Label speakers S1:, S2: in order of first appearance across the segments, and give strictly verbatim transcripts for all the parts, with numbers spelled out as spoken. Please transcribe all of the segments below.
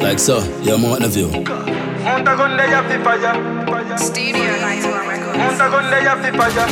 S1: Like so, yeah, more interview.
S2: Monta con ella fi falla.
S3: Studio ninety-one Records.
S2: Monta con ella fi falla.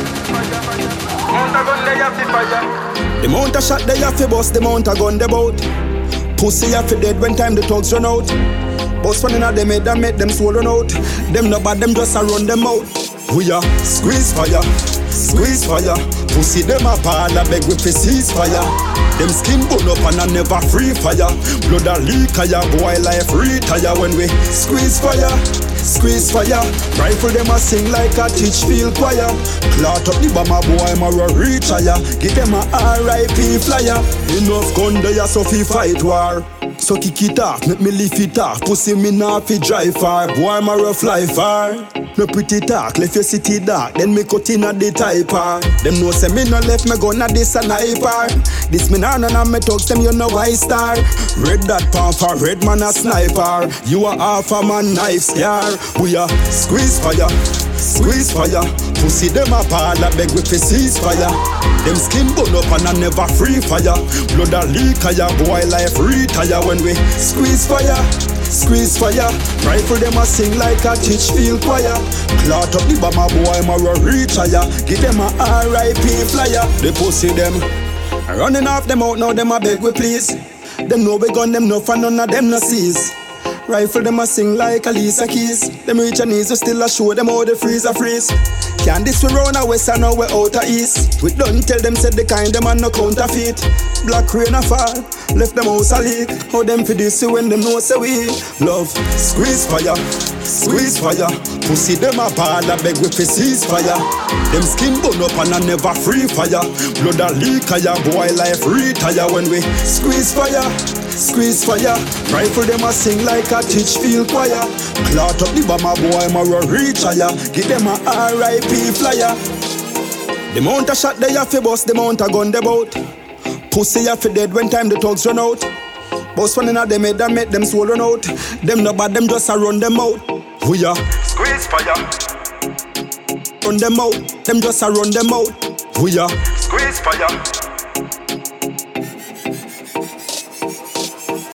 S2: Monta con ella fi falla.
S4: The mount a shot they have fi bust, the mount a gun they bout. Pussy have fi dead when time the thugs run out. Bust one inna them head and make them soul run out. Them no bad, them just a run them out. We a squeeze fire, squeeze fire. Pussy them a ball, a beg we fi cease fire. Them skin burn up and a never free fire. Blood a leak, a boy life retire when we squeeze fire. Squeeze fire, rifle them a sing like a teach field choir. Clot up the bomber boy, ma retire. Give them a R I P flyer. Enough gun there so fi fight war. So kick it off, make me lift it off. Pussy me nah fi drive far. Boy ma fly far. No pretty talk, left your city dark. Then me cut in at the typer. Them know say me no left me gun at this a sniper. This me nah none of me thugs, them you know why star. Red dot palm for red man a sniper. You a half a man knife scar. We a squeeze fire, squeeze fire. Pussy them a ball, a beg we fi cease fire. Them skin burn up and a never free fire. Blood a leak, a boy life retire when we squeeze fire. Squeeze fire, rifle them a sing like a teach field choir. Clot up the bomber boy, ma retire. Give them a R I P flyer. The pussy them running off them out now, them a beg we please. Them know we gun them no and none of them no seize. Rifle them a sing like Alicia Keys. Them reach a knees, we still a show them how the freezer freeze. Can this we round a west and now we out a east. We don't tell them said the kind them and no counterfeit. Black rain a fall, left them house a leak. How them for this when them know say we love. Squeeze fire, squeeze fire. Pussy them a ball, a beg we fi cease fire. Them skin burn up and a never free fire. Blood a leak, a boy life retire when we squeeze fire. Squeeze fire, rifle them a sing like a teach field choir. Clot up the bomber boy, ma retire. Give them a R I P flyer. The mount a shot they have fi bust, the mount a gun they bout. Pussy have fi dead when time the thugs run out. Bust one inna them head and make them soul run out. Them no bad, them just a run them out. We a
S2: Squeeze fire.
S4: run them out. Them just a run them out. We a
S2: Squeeze fire.